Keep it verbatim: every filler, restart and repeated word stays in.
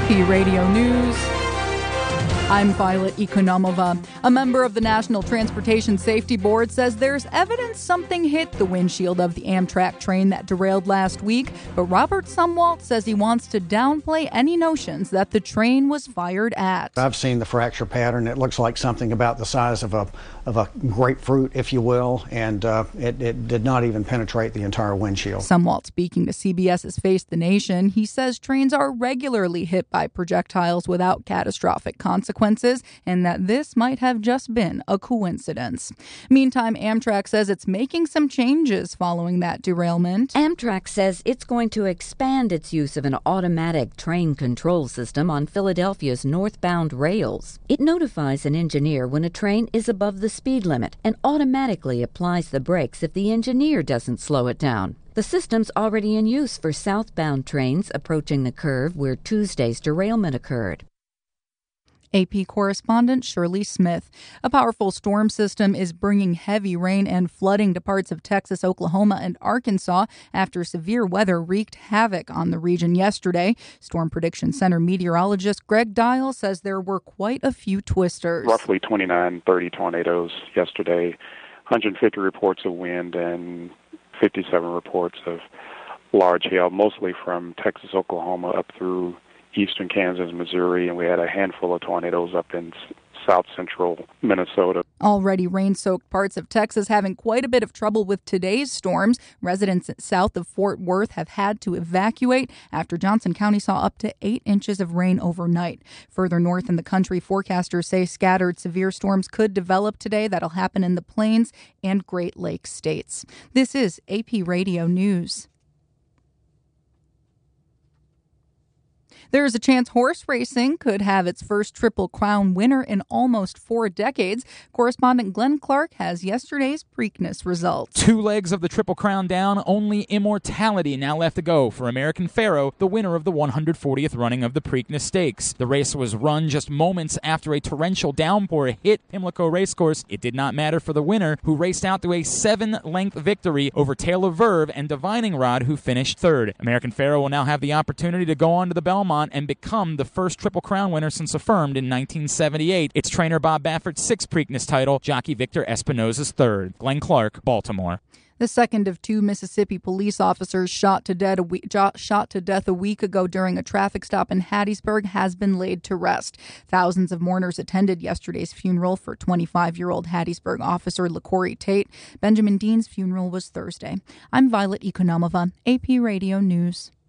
P Radio News. I'm Violet Ekonomova. A member of the National Transportation Safety Board says there's evidence something hit the windshield of the Amtrak train that derailed last week, but Robert Sumwalt says he wants to downplay any notions that the train was fired at. I've seen the fracture pattern. It looks like something about the size of a of a grapefruit, if you will, and uh, it, it did not even penetrate the entire windshield. Sumwalt speaking to CBS's Face the Nation. He says trains are regularly hit by projectiles without catastrophic consequences, and that this might have just been a coincidence. Meantime, Amtrak says it's making some changes following that derailment. Amtrak says it's going to expand its use of an automatic train control system on Philadelphia's northbound rails. It notifies an engineer when a train is above the speed limit and automatically applies the brakes if the engineer doesn't slow it down. The system's already in use for southbound trains approaching the curve where Tuesday's derailment occurred. A P correspondent Shirley Smith. A powerful storm system is bringing heavy rain and flooding to parts of Texas, Oklahoma, and Arkansas after severe weather wreaked havoc on the region yesterday. Storm Prediction Center meteorologist Greg Dial says there were quite a few twisters. Roughly twenty-nine, thirty tornadoes yesterday, one hundred fifty reports of wind, and fifty-seven reports of large hail, mostly from Texas, Oklahoma, up through eastern Kansas, Missouri, and we had a handful of tornadoes up in south central Minnesota. Already rain-soaked parts of Texas having quite a bit of trouble with today's storms. Residents south of Fort Worth have had to evacuate after Johnson County saw up to eight inches of rain overnight. Further north in the country, forecasters say scattered severe storms could develop today. That'll happen in the Plains and Great Lakes states. This is A P Radio News. There's a chance horse racing could have its first Triple Crown winner in almost four decades. Correspondent Glenn Clark has yesterday's Preakness results. Two legs of the Triple Crown down, only Immortality now left to go for American Pharoah, the winner of the one hundred fortieth running of the Preakness Stakes. The race was run just moments after a torrential downpour hit Pimlico Racecourse. It did not matter for the winner, who raced out to a seven-length victory over Taylor Verve and Divining Rod, who finished third. American Pharoah will now have the opportunity to go on to the Belmont and become the first Triple Crown winner since affirmed in nineteen seventy-eight. It's trainer Bob Baffert's sixth Preakness title, jockey Victor Espinosa's third. Glenn Clark, Baltimore. The second of two Mississippi police officers shot to death a week, shot to death a week ago during a traffic stop in Hattiesburg has been laid to rest. Thousands of mourners attended yesterday's funeral for twenty-five-year-old Hattiesburg officer LaCorey Tate. Benjamin Dean's funeral was Thursday. I'm Violet Ekonomova, A P Radio News.